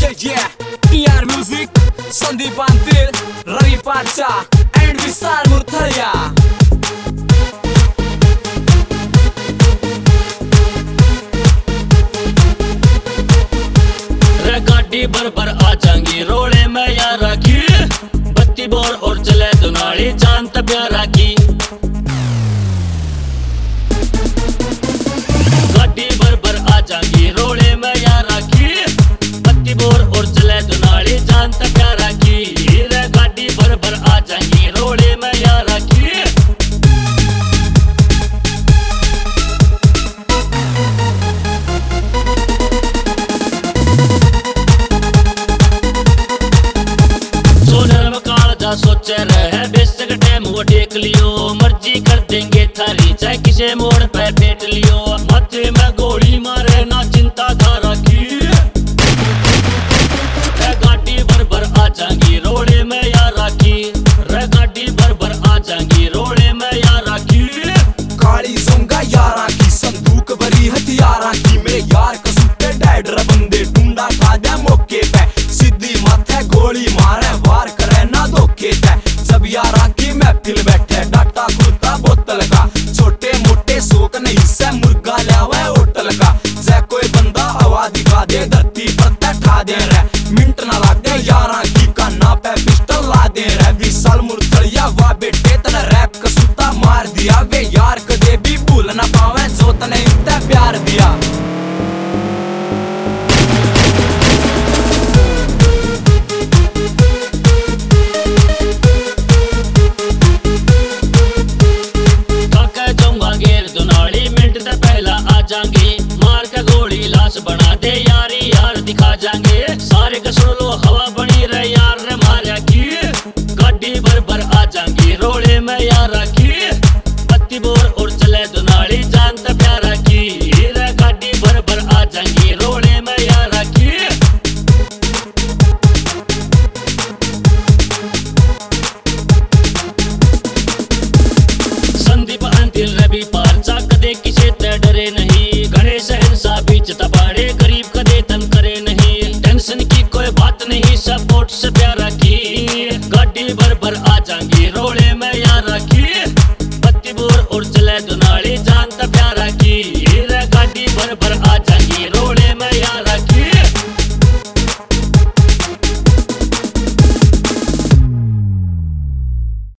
TR Music, Sandeep Antil, Ravi Pacha, and Vishal Murthalia. गाड़ी भर आ जाएंगी रोड़े में यार राखी, बत्ती बोर और चले दुनाली जान प्यारा की। गाड़ी भर आ जाएंगी रोड़े में यार राखी, बत्ती बोर और चले दुनाली जान प्यारा की। गाड़ी भर आ जाएंगी रोड़े में यार राखी। सोचे रहे बेशक टाइम वो देख लियो, मर्जी कर देंगे थारी चाहे किसे मोड़ पे फेंट लियो। माथे में गोली मारे ना चिंता धारा की, गाड़ी भर आ जाएंगी रोड़े में यार राखी। गाड़ी भर आ जाएंगी रोड़े में यार राखी। काली सोंगा यारा की संदूक भरी हथियारा की, मेरे यार कसूटे डैडर बंदे डूंडा खा दे मौके पे, सीधी माथे गोली मारे वार करे ना धोखे पे। सब यारा की महफिल बैठे डाटा कुर्ता बोतल का, छोटे मोटे शौक नहीं से मुर्गा लावे होटल का। से कोई बंदा हवा दिखा दे धरती पर ठा दे रहे, मिनट ना लागे यारा की काना पे पिस्टल ला दे रहे। विशाल मुरथलिया वाह बेटे तने रैप कसूता मार दिया, वे यार कदे भी भूल ना पावे जो तने इतना प्यार दिया। मार के गोली लाश बना दे यारी यार दिखा जाएंगे, सारे का सुन लो हवा बनी रहे यार ने मारा की। गाड़ी भर आ जाएंगी रोड़े में यार राखी, बत्ती बोर और चले दुनाली जानता प्यारा की। गाड़ी भर आ जाएंगी रोड़े में यार राखी। संदीप अंतिल रवि पारचा कदे किसे ते डरे नहीं, गणेश हिंसा बीच तपाड़े गरीब कदे तन करे नहीं। टेंशन की कोई बात नहीं सपोर्ट से प्यारा की, गाड़ी भर आ जाएंगी रोड़े में यार राखी, बत्ती बोर और चले दुना